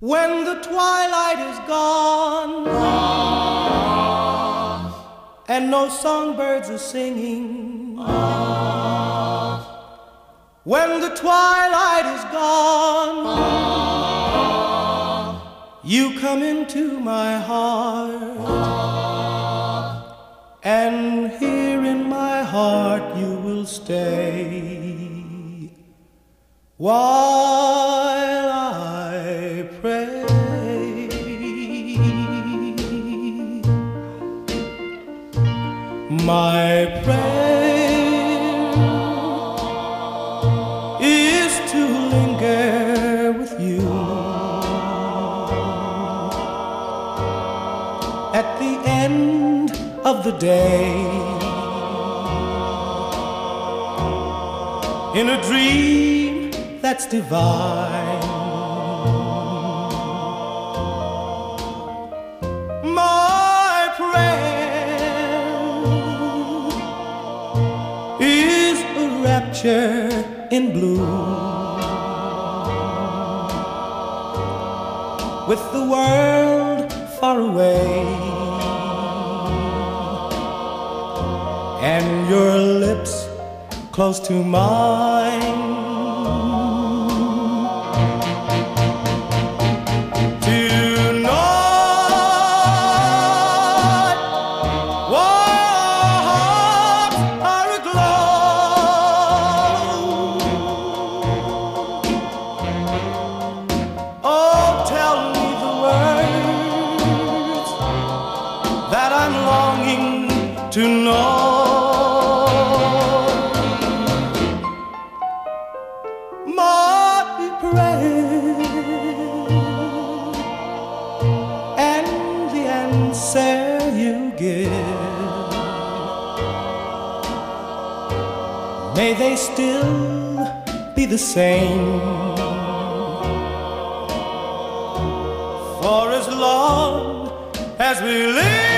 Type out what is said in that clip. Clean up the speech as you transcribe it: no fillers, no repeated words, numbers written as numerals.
When the twilight is gone and no songbirds are singing, when the twilight is gone, you come into my heart, and here in my heart you will stay while I pray. My prayer is to linger with you at the end of the day, in a dream that's divine. My prayer is a rapture in blue, with the world far away and your lips close to mine. Tonight, walls are aglow. Oh, tell me the words that I'm longing to know. My prayer and the answer you give, may they still be the same, for as long as we live.